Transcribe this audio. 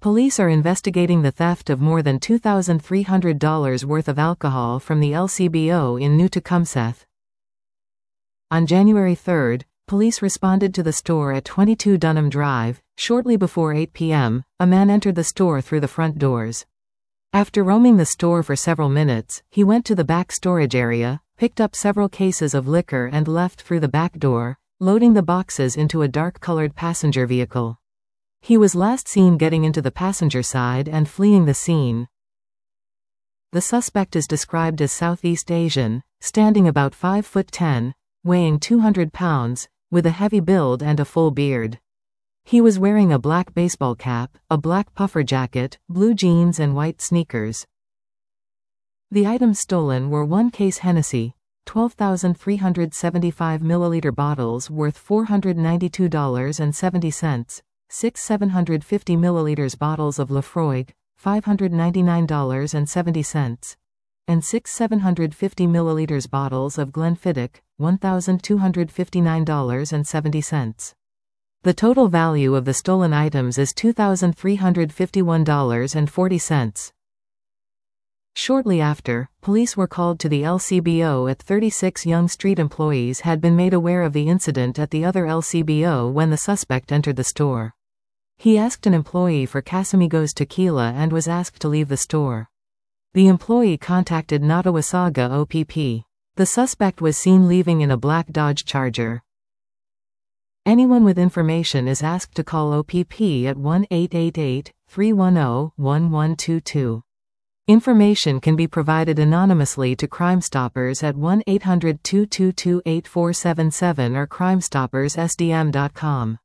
Police are investigating the theft of more than $2,300 worth of alcohol from the LCBO in New Tecumseth. On January 3, police responded to the store at 22 Dunham Drive. Shortly before 8 p.m., a man entered the store through the front doors. After roaming the store for several minutes, he went to the back storage area, picked up several cases of liquor and left through the back door, loading the boxes into a dark-colored passenger vehicle. He was last seen getting into the passenger side and fleeing the scene. The suspect is described as Southeast Asian, standing about 5'10", weighing 200 pounds, with a heavy build and a full beard. He was wearing a black baseball cap, a black puffer jacket, blue jeans and white sneakers. The items stolen were 1 case Hennessy, 12,375 milliliter bottles worth $492.70, 6 750 milliliters bottles of Laphroaig, $599.70, and 6 750 milliliters bottles of Glenfiddich, $1,259.70. The total value of the stolen items is $2,351.40. Shortly after, police were called to the LCBO at 36 Yonge Street. Employees had been made aware of the incident at the other LCBO when the suspect entered the store. He asked an employee for Casamigos tequila and was asked to leave the store. The employee contacted Nottawasaga OPP. The suspect was seen leaving in a black Dodge Charger. Anyone with information is asked to call OPP at 1-888-310-1122. Information can be provided anonymously to Crime Stoppers at 1-800-222-8477 or crimestopperssdm.com.